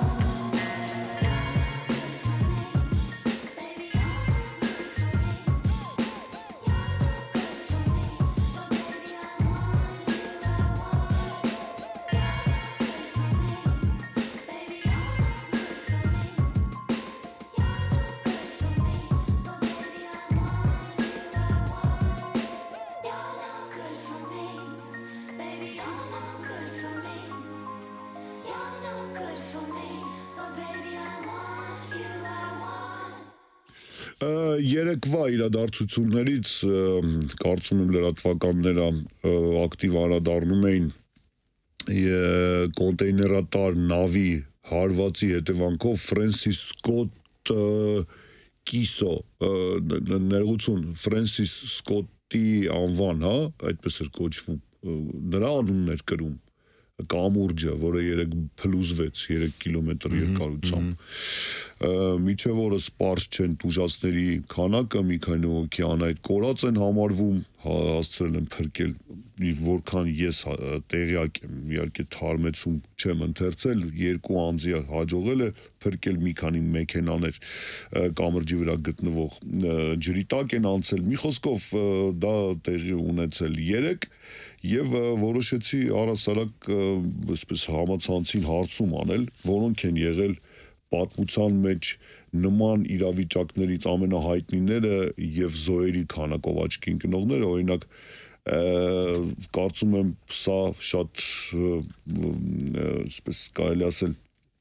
Baby, you're not good for me. You're not good for me. But baby, I want you, I want. You're not good for me. Baby, you're not good for me. You're not good for me. But baby, I want you, I want. You're not good for me. Baby, you're not good for me. You're not good for me. But baby, I want you, I want. Երեկվա իրադարձություններից ը, կարծում եմ լրատվականները ը, ակտիվ անդրադառնում էին ե- կոնտեյներատար նավի հարվածի հետևանքով Ֆրենսիս Սկոտ ը, Կիսո ը, ն- ն- ներողություն Ֆրենսիս Սկոտի անվան, հա, այդպես էր կոչվում, ը, նրա անունն էր կրում կամուրջը, որը երեք փլուզվեց երեք կիլոմետր երկարությամբ։ Ը, Միջև օրս պարզ չեն տուժածների քանակը, մի քանի հոգի անհայտ կորած են համարվում, հա- հասցրել են փրկել, ի- որքան ես հա- տեղյակ եմ, իհարկե թարմեցում չեմ ընթերցել, երկու անձի հաջողել է փրկել մի քանի մեքենաներ ը, կամրջի վրա գտնվող ը, ջրի տակ են անցել։ Մի խոսքով ը, դա տեղի ունեցել երեք եւ ը, որոշեցի առասարակ ը, այսպես համացանցին հարցում անել, որոնք են եղել պատմության մեջ նման իրավիճակներից ամենահայտնիները եւ զոհերի քանակով աչքի ընկնողները, օրինակ ը, կարծում եմ սա շատ ը, ը, այսպես կարելի ասել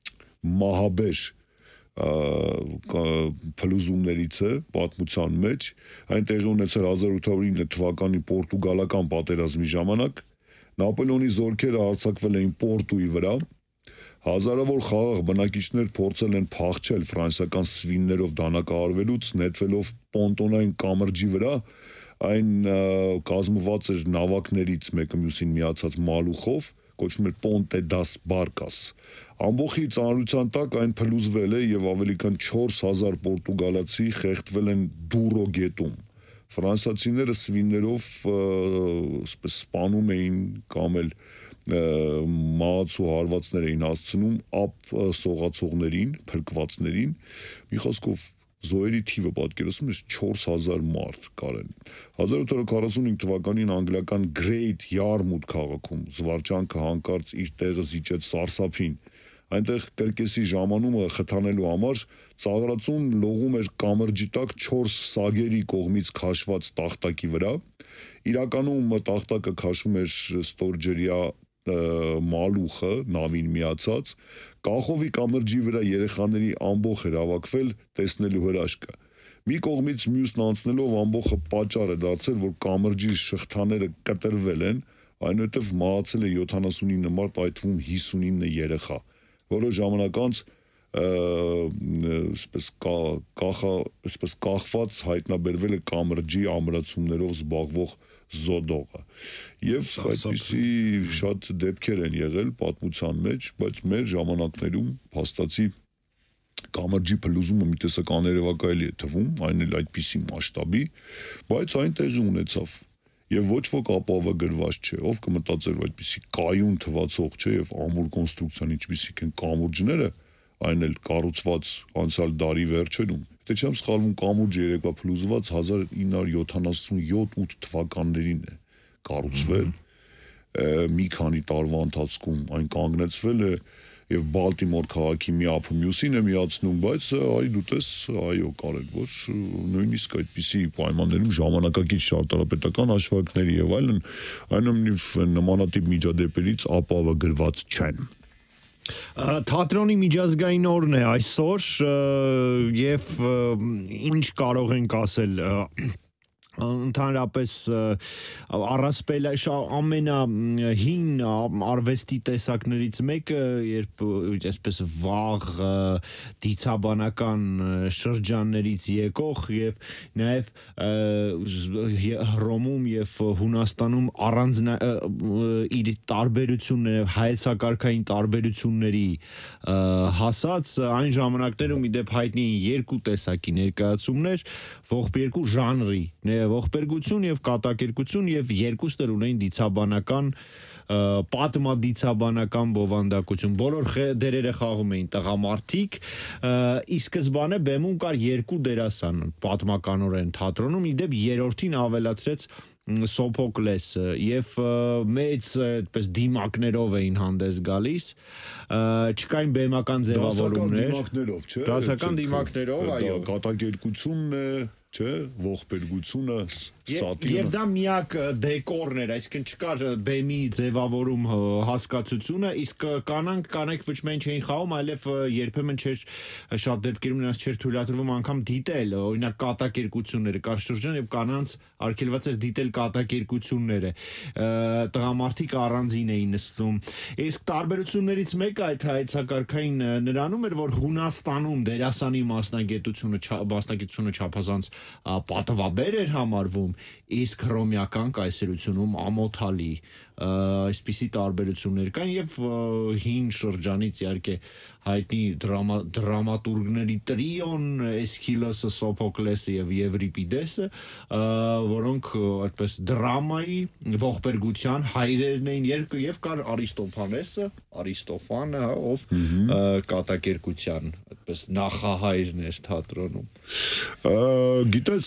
մահաբեր ը, կա- փլուզումներից է պատմության մեջ, այն տեղի ունեցել հազար ութ հարյուր ինը թվականի պորտուգալական պատերազմի ժամանակ, Նապոլեոնի զորքերը հարձակվել էին Պորտուի վրա, հազարավոր խաղաղ բնակիչներ փորձել են փախչել ֆրանսիական սվիններով դանակահարվելուց, նետվելով պոնտոնային կամրջի վրա, այն ը, կազմված էր նավակներից մեկը մյուսին միացած մալուխով, կոչվում էր Ponte das Barcas։ Ամբողջի ծանրության տակ այն փլուզվել է եւ ավելի քան չորս հազար պորտուգալացի խեղդվել են Դուրո գետում։ Ֆրանսիացիները սվիններով ը, այսպես սպանում էին կամ էլ ը, մահացու հարվածներ էին հասցնում ապ ը, սողացողներին, փրկվածներին։ Մի խոսքով զոհերի թիվը պատկերացնում ես չորս հազար մարդ կարեն։ հազար ութ հարյուր քառասունհինգ թվականին անգլիական Great Yarmouth քաղաքում զվարճանքը հանկարծ իր տեղը զիջեց սարսափին։ Այնտեղ կրկեսի ժամանումը խթանելու համար ծաղրածուն լողում էր կամրջի տակ չորս սագերի կողմից քաշված տախտակի վրա։ Իրականում տախտակը քաշում էր ստորջրյա ը, մալուխը նավին միացած, կախովի կամրջի վրա երեխաների ամբոխ էր հավաքվել տեսնելու հրաշքը։ Մի կողմից մյուսն անցնելով ամբոխը պատճառ է դարձել, որ կամրջի շղթաները կտրվել են, այնուհետև մահացել է յոթանասունինը մարդ, այդ թվում հիսունինը երեխա, որը ժամանակ անց ը, այսպես կա- կախա, այսպես կախված հայտնաբերվել է կամրջի ամրացումներով զբաղվող զոդողը։ Եվ այդպիսի շատ դեպքեր են եղել պատմության մեջ, բայց մեր ժամանակներում փաստացի կամրջի փլուզումը մի տեսակ աներևակայելի է թվում, այն էլ այդպիսի մասշտաբի, բայց այն տեղի ունեցավ։ Եվ ոչ ոք ապահովագրված չէ, ով կմտածեր այդպիսի կայուն թվացող չէ եւ ամուր կոնստրուկցիան ինչպիսիք են կամուրջները, այն էլ կառուցված անցյալ դարի վերջերում։ Եթե չեմ սխալվում, կամուրջը երեկվա փլուզված հազար ինը հարյուր յոթանասունյոթ ութ թվականներին է կառուցվել, ը, մի քանի տարվա ընթացքում այն կանգնեցվել է եւ Բալտիմոր քաղաքի մի ափը մյուսին է միացնում, բայց այ դու տես, այո, կարել որ նույնիսկ այդպիսի պայմաններում ժամանակակից ճարտարապետական հաշվարկների եւ այլն այնուամենայնիվ նմանատիպ միջադեպերից ապահովագրված չեն։ Թատրոնի միջազգային օրն է այսօր ը, եւ ը, ինչ կարող ենք ասել ը, Ընդհանրապես առասպելը ամենահին արվեստի տեսակներից մեկը, երբ այսպես վաղ դիցաբանական շրջաններից եկող եւ նաեւ Հռոմում եւ Հունաստանում առանձն իր տարբերությունները, հայեցակարգային տարբերությունների հասած այն ժամանակներում իդեպ հայտնի երկու տեսակի ներկայացումներ, ողբերգու ժանրի ողբերգություն եւ կատակերգություն եւ երկուսն էլ ունեն դիցաբանական պատմադիցաբանական բովանդակություն բոլոր դերերը խաղում էին տղամարդիկ ի սկզբանե բեմում կար երկու դերասան պատմականորեն թատրոնում իդեպ երրորդին ավելացրեց Սոփոկլեսը եւ մեծ այդպես դիմակներով էին հանդես գալիս չկային բեմական ձևավորումներ դիմակներով չէ դասական դիմակներով այո կատակերգությունն է չէ ողբերգությունը սատիրը եւ դա միակ դեկորն էր այսինքն չկար բեմի ձևավորում հասկացությունը իսկ կանանք կանայք ոչ միայն չէին խաղում այլև երբեմն չէր շատ դեպքերում նրանց չէր թույլատրվում անգամ դիտել օրինակ կատակերգությունները կար շրջան եւ կանանց արգելված էր դիտել կատակերգությունները տղամարդիկ առանձին էին նստում իսկ տարբերություններից մեկը այդ հայեցակարգային նրանում էր որ Հունաստանում դերասանի մասնագետությունը մասնագետությունը չափազանց պատվաբեր էր համարվում իսկ հռոմեական կայսրությունում ամոթալի այսպիսի տարբերություններ կան եւ հին շրջանից իհարկե հայտնի դրամատուրգների տրիոն Էսքիլոսը, Սոփոկլեսը եւ Եվրիպիդեսը, որոնք այդպես դրամայի ողբերգության հայրերն էին եւ կար Արիստոփանեսը, Արիստոֆանը, ով կատակերգության այդպես նախահայրն էր թատրոնում։ Գիտես,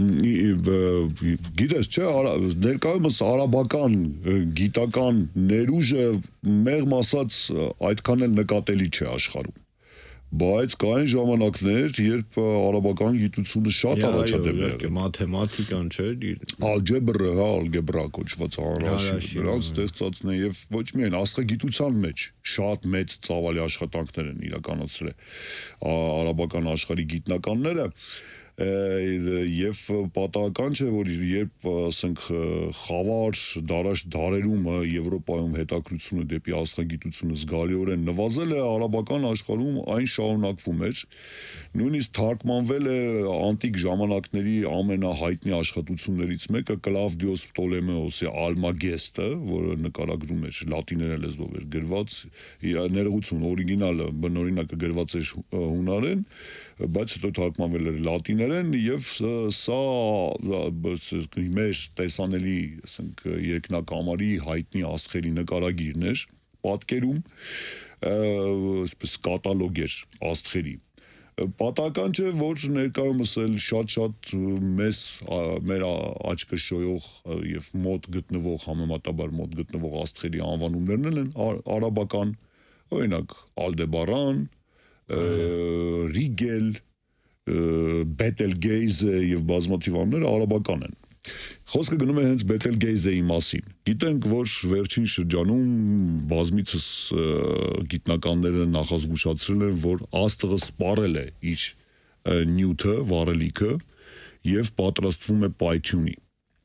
գիտես չէ, ներկայումս արաբական գիտական ներուժը մեղմ ասած այդքան էլ նկատելի չէ աշխարհում բայց կային ժամանակներ երբ արաբական գիտությունը շատ առաջադեմ էր մաթեմատիկան չէ ալջեբրը հա ալգեբրա կոչված անհրաժեշտ նրանց ստեղծածն է եւ ոչ միայն աստղագիտության մեջ շատ մեծ ծավալի աշխատանքներ են իրականացրել արաբական աշխարհի գիտնականները եւ պատահական չէ որ երբ ասենք խավար դարաշ դարերում Եվրոպայում հետաքրությունը դեպի աստղագիտությունը զգալիորեն նվազել է արաբական աշխարհում այն շարունակվում էր նույնիսկ թարգմանվել է անտիկ ժամանակների ամենահայտնի աշխատություններից մեկը Կլավդիոս Պտոլեմեոսի Ալմագեստը որը նկարագրում էր լատիներեն լեզվով էր գրված ներողություն օրիգինալը բնօրինակը գրված էր հունարեն բայց հետո թարգմանվել էր լատիներեն եւ սա մեր տեսանելի ասենք երկնակամարի հայտնի աստղերի նկարագիրն էր պատկերում այսպես կատալոգ էր աստղերի պատահական չէ որ ներկայումս էլ շատ-շատ մեզ մեր աչքը շոյող եւ մոտ գտնվող համեմատաբար մոտ գտնվող աստղերի անվանումներն են արաբական օրինակ Ալդեբարան Ռիգել, Բետելգեյզը եւ բազմաթիվ աններ արաբական են։ Խոսքը գնում է հենց Բետելգեյզեի մասին։ Գիտենք, որ վերջին շրջանում բազմիցս գիտնականները նախազգուշացրել են, որ աստղը սպառել է իր նյութը, վառելիքը եւ պատրաստվում է պայթյունի։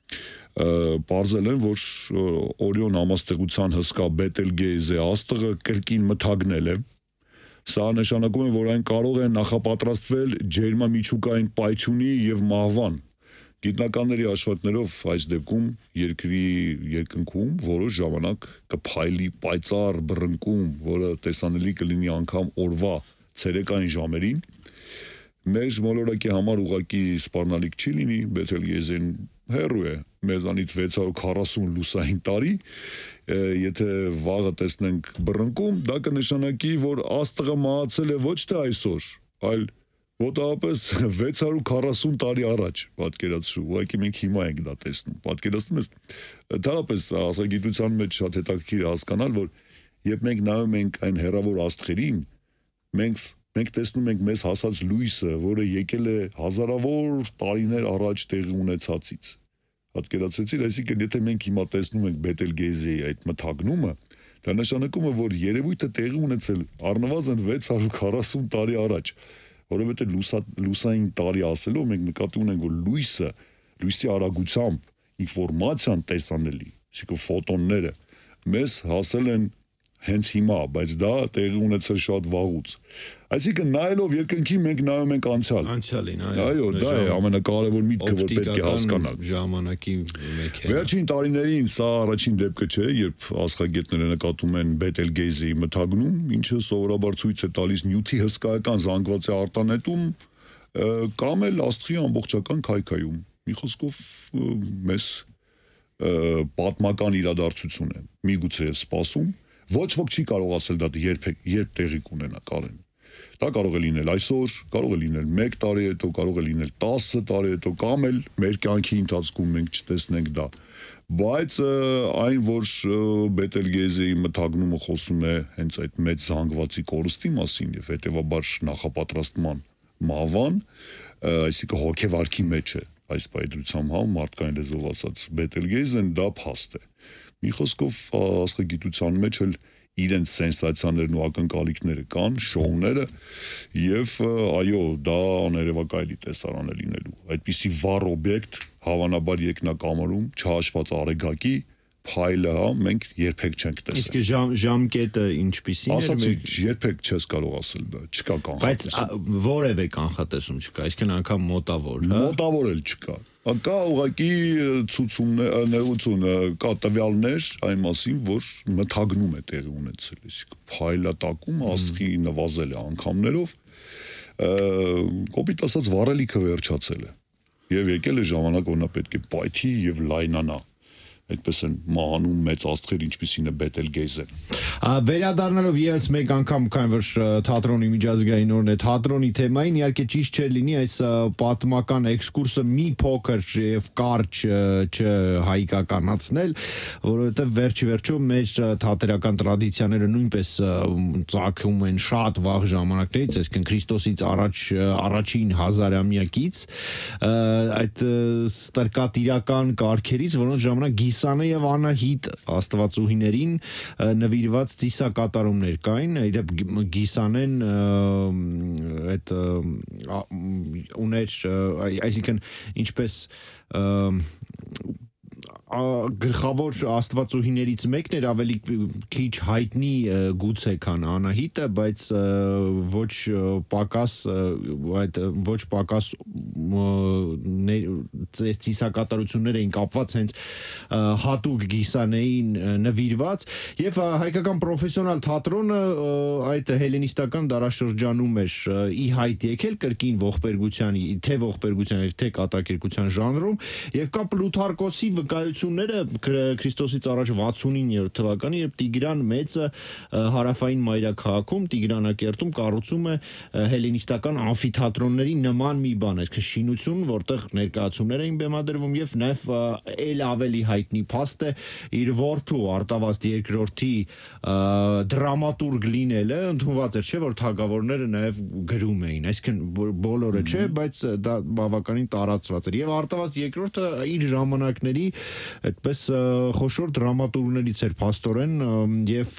Պարզել են, որ Օրիոն համաստեղության հսկա Բետելգեյզե աստղը կրկին մթագնել է Սա նշանակում է, որ այն կարող է նախապատրաստվել ջերմամիջուկային պայթյունի եւ մահվան։ Գիտնականների հաշվարկներով այս դեպքում երկրի երկնքում որոշ ժամանակ կփայլի պայծառ բռնկում, որը տեսանելի կլինի անգամ օրվա ցերեկային ժամերին։ Մեր մոլորակի համար ուղղակի սպառնալիք չի լինի, Բեթելգեյզեն հեռու է մեզանից վեց հարյուր քառասուն լուսային տարի եթե վաղը տեսնենք բռնկում, դա կնշանակի, որ աստղը մահացել է ոչ թե այսօր, այլ մոտավորապես վեց հարյուր քառասուն տարի առաջ, պատկերացրու, ուղղակի մենք հիմա ենք դա տեսնում, պատկերացնում ես, ընդհանրապես աստղագիտության մեջ շատ հետաքրքիր է հասկանալ, որ երբ մենք նայում ենք այն հեռավոր աստղերին, մենք մենք տեսնում ենք մեզ հասած լույսը, որը եկել է հազարավոր տարիներ առաջ տեղի ունեցածից։ Պատկերացրեցիր, այսինքն եթե մենք հիմա տեսնում ենք Բետելգեյզեի այդ մթագնումը, դա նշանակում է, որ երևույթը տեղի ունեցել առնվազն վեց հարյուր քառասուն տարի առաջ, որովհետև լուսային տարի ասելով մենք նկատի ունենք, որ լույսը լույսի արագությամբ ինֆորմացիան տեսանելի, այսինքն ֆոտոնները մեզ հասել են հենց հիմա, բայց դա տեղի ունեցել շատ վաղուց։ Այսինքն նայելով երկնքի մենք նայում ենք անցյալ։ Անցյալին, այո։ Այո, դա է ամենակարևոր միտքը, որ պետք է հասկանալ։ Ժամանակի մեքենա։ Վերջին տարիներին սա առաջին դեպքը չէ, երբ աստղագետները նկատում են Բետելգեյզի մթագնում, ինչը սովորաբար ցույց է տալիս նյութի հսկայական զանգվածի արտանետում կամ էլ աստղի ամբողջական քայքայում։ Մի խոսքով մեզ պատմական իրադարձություն է։ Միգուցե սպասում, ոչ ոք չի կարող ասել դա երբ երբ տեղի կունենա, Կարեն։ Դա կարող է լինել այսօր, կարող է լինել մեկ տարի հետո, կարող է լինել տասը տարի հետո, կամ էլ մեր կյանքի ընթացքում մենք չտեսնենք դա։ Բայց այն, որ Բետելգեյզի մթագնումը խոսում է հենց այդ մեծ զանգվածի կորստի մասին եւ հետեւաբար նախապատրաստման մավան, այսինքն հոգեվարքի մեջ է այս պայծրությամբ հա մարդկային լեզվով ասած Բետելգեյզեն դա փաստ է։ Մի խոսքով աստղագիտության մեջ էլ իրենց սենսացիաներն ու ակնկալիքները կան, շոուները եւ այո, դա աներևակայելի տեսարան է լինելու։ Այդպիսի վառ օբյեկտ հավանաբար երկնակամարում չհաշված արեգակի փայլը, հա, մենք երբեք չենք տեսել։ Իսկ ժամ ժամկետը ինչպիսին է։ Ասացի, երբեք չես կարող ասել դա, չկա կանխատեսում։ Բայց որևէ կանխատեսում չկա, այսինքն անգամ մոտավոր, հա։ Մոտավոր էլ չկա։ Կա ուղղակի ցուցումներ, ներողություն, կա տվյալներ այն մասին, որ մթագնում է տեղի ունեցել, այսինքն փայլատակումը աստղի նվազել է անգամներով, կոպիտ ասած վառելիքը վերջացել է։ Եվ եկել է ժամանակ, որ նա պետք է պայթի եւ լայնանա։ Այդպես են մահանում մեծ աստղեր, ինչպիսին է Բետելգեյզը։ Վերադառնալով եւս մեկ անգամ, քանի որ թատրոնի միջազգային օրն է, թատրոնի թեմային իհարկե ճիշտ չէ լինի այս պատմական էքսկուրսը մի փոքր եւ կարճ չհայկականացնել, որովհետեւ վերջի վերջո մեր թատերական տրադիցիաները նույնպես ծագում են շատ վաղ ժամանակներից, այսինքն Քրիստոսից առաջ առաջին հազարամյակից, այդ ստրկատիրական կարգերից, որոնց ժամանակ Գիսանե եւ Անահիտ աստվածուհիներին նվիրված ծիսակատարումներ կային, այդ Գիսանեն այդ ուներ, այսինքն ինչպես գլխավոր աստվածուհիներից մեկն էր, ավելի քիչ հայտնի գուցե քան Անահիտը, բայց ոչ պակաս այդ ոչ պակաս ծիսակատարություններ էին կապված հենց հատուկ Գիսանեին նվիրված եւ հայկական պրոֆեսիոնալ թատրոնը այդ հելենիստական դարաշրջանում էր ի հայտ եկել կրկին ողբերգության, թե ողբերգության եւ թե կատակերգության ժանրում եւ կա Պլութարկոսի վկայությունները Քրիստոսից առաջ վաթսունիններորդ թվականին, երբ Տիգրան Մեծը հարավային մայրաքաղաքում Տիգրանակերտում կառուցում է հելենիստական ամֆիթատրոնների նման մի բան, այսինքն շինություն, որտեղ ներկայացումներ էին բեմադրվում եւ նաեւ ել ավելի հայտնի փաստ է իր որդու Արտավազդ երկրորդի դրամատուրգ լինելը, ընդունված էր, չէ, որ թագավորները նաեւ գրում էին, այսինքն բոլորը չէ, բայց դա բավականին տարածված էր եւ Արտավազդ երկրորդը իր ժամանակների այդպես խոշոր դրամատուրգներից էր փաստորեն եւ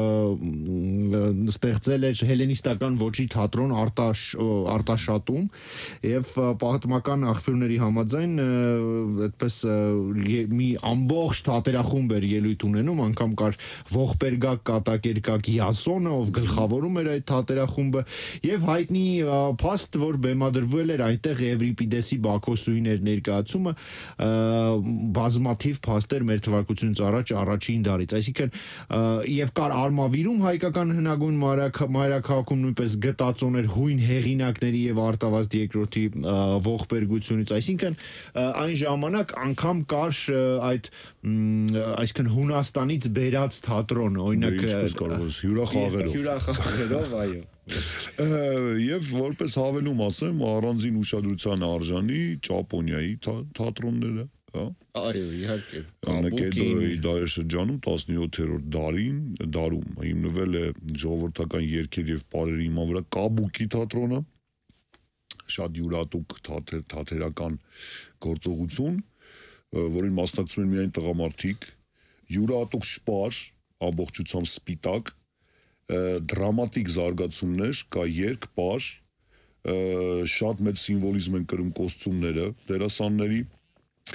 ստեղծել էր հելենիստական ոճի թատրոն արտաշ արտաշատում եւ պատմական աղբյուրների համաձայն այդպես մի ամբողջ թատերախումբ էր ելույթ ունենում, անգամ կար ողբերգակ կատակերգակ Յասոնը, ով գլխավորում էր այդ թատերախումբը եւ հայտնի փաստ, որ բեմադրվել էր այնտեղ Եվրիպիդեսի Բաքոսուհիներ ներկայացումը բազմաթիվ փաստեր մեր թվարկությունից առաջ առաջին դարից, այսինքն եւ կար արմավիրում հայկական հնագույն մայրաքաղաքում նույնպես գտածոներ հույն հեղինակների եւ Արտավազդ երկրորդի ողբերգությունից, այսինքն այն ժամանակ անգամ կար այդ այսինքն Հունաստանից բերած թատրոն, օրինակ հյուրախաղերով հյուրախաղերով, այո Եվ որպես հավելում ասեմ, առանձին ուշադրության արժանի Ճապոնիայի թատրոնները, հա։ Այո, իհարկե։ Կանեկեդոյի դարաշրջանում տասնյոթերորդ դարին, դարում հիմնվել է ժողովրդական երգեր եւ պարերի հիման վրա Կաբուկի թատրոնը, շատ յուրատուկ թատերական գործողություն, որին մասնակցում են միայն տղամարդիկ, յուրատուկ շպար, ամբողջությամբ սպիտակ, դրամատիկ զարգացումներ, կա երգ, պար, շատ մեծ սիմվոլիզմ են կրում կոստյումները դերասանների,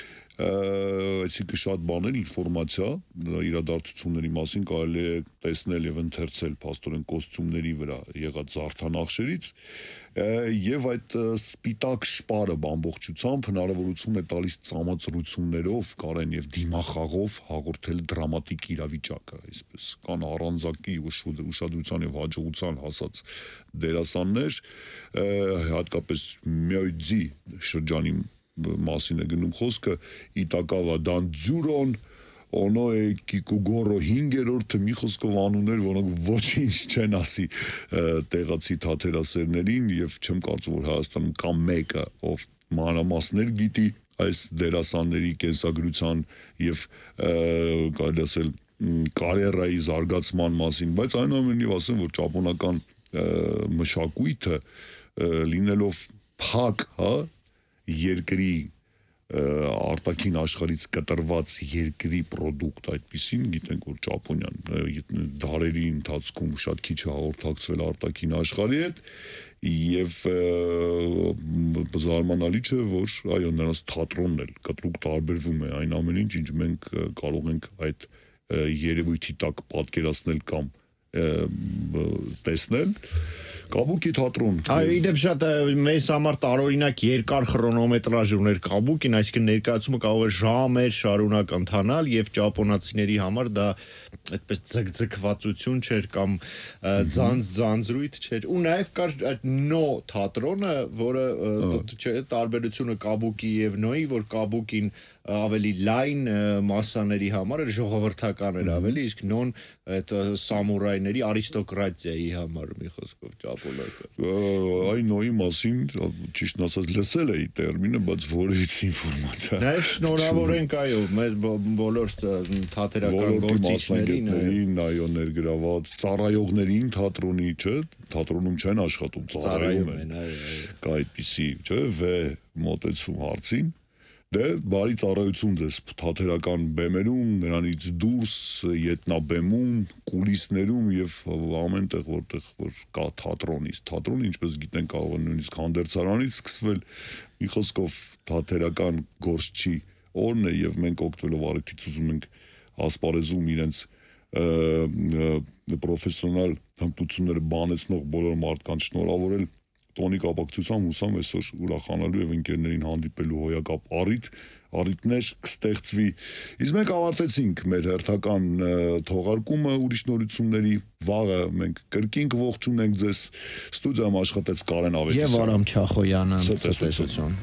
այսինքն շատ բաներ, ինֆորմացիա իրադարձությունների մասին կարելի է տեսնել եւ ընթերցել փաստորեն կոստյումների վրա եղած զարդանախշերից եւ այդ սպիտակ շպարը ամբողջությամբ հնարավորություն է տալիս ծամածրություններով Կարեն եւ դիմախաղով հաղորդել դրամատիկ իրավիճակը, այսպես կան առանձակի ուշադրության եւ հաջողության հասած դերասաններ, հատկապես Մյոյձի շրջանի մասին է գնում խոսքը, Իտակավա Դանդզյուրոն, Օնոե Կիկուգորո հինգերորդը մի խոսքով անուններ, որոնք ոչինչ չեն ասի տեղացի թատերասերներին եւ չեմ կարծում, որ Հայաստանում կա մեկը, ով մանրամասներ գիտի այս դերասանների կենսագրության եւ կարելի ասել կարիերայի զարգացման մասին, բայց այնուամենայնիվ ասեմ, որ ճապոնական մշակույթը լինելով փակ, հա, երկրի արտաքին աշխարհից կտրված երկրի պրոդուկտ, այդպեսին գիտենք, որ Ճապոնիան դարերի ընթացքում շատ քիչ հաղորդակցվել արտաքին աշխարհի հետ եւ զարմանալի չէ, որ այո, նրանց թատրոնն էլ կտրուկ տարբերվում է այն ամենին, ինչ մենք կարող ենք այդ երևույթի տակ պատկերացնել կամ տեսնել Կաբուկի թատրոն։ Այո, իդեպ շատ մեզ համար տարօրինակ երկար քրոնոմետրաժ ուներ Կաբուկին, այսինքն ներկայացումը կարող է ժամեր շարունակ ընթանալ եւ ճապոնացիների համար դա այդպես ձգձգվածություն չէր կամ ձանձրույթ չէր։ Ու նաեւ կար այդ նո թատրոնը, որը չէ, տարբերությունը Կաբուկի եւ նոյի, որ Կաբուկին ավելի լայն մասսաների համար էր, ժողովրդական էր ավելի, իսկ նոն այդ սամուրայների արիստոկրատիայի համար մի խոսքով ճապոնական։ Այն նոյի մասին ճիշտն ասած լսել էի տերմինը, բայց որևիցե ինֆորմացիա։ Նաև շնորհավոր ենք այո, մեզ բոլոր թատերական գործիչներին, այո, ներգրաված ծառայողներին թատրոնի, չէ, թատրոնում չեն աշխատում, ծառայում են։ Կա այդպիսի, չէ, վ մոտեցում հարցին։ Դե բարի ծառայություն ձեզ թատերական բեմերում, նրանից դուրս ետնաբեմում, կուլիսներում եւ ամեն տեղ որտեղ որ կա թատրոնից, թատրոնը ինչպես գիտենք կարող է նույնիսկ հանդերձարանից սկսվել, մի խոսքով թատերական գործչի օրն է եւ մենք օգտվելով առիթից ուզում ենք ասպարեզում իրենց պրոֆեսիոնալ հմտությունները բանեցնող բոլոր մարդկանց շնորհավորել տոնի կապակցությամբ հուսամ այսօր ուրախանալու եւ ընկերներին հանդիպելու հոյակապ առիթ, առիթներ կստեղծվի։ Իսկ մենք ավարտեցինք մեր հերթական թողարկումը ուրիշ նորությունների, վաղը մենք կրկին կողջունենք ձեզ, ստուդիայում աշխատեց Կարեն Ավետիսյանը եւ Արամ Չախոյանը, ցտեսություն։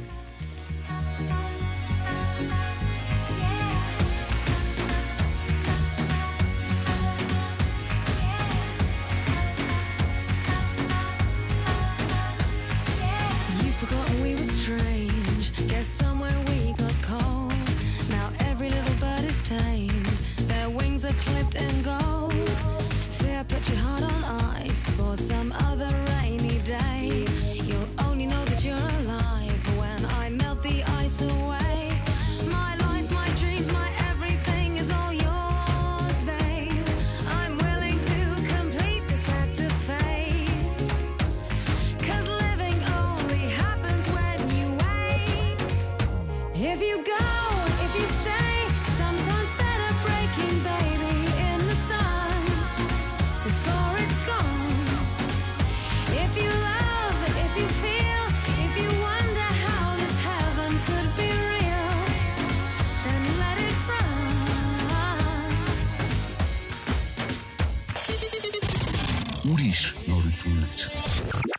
Ուրիշ նորություններ։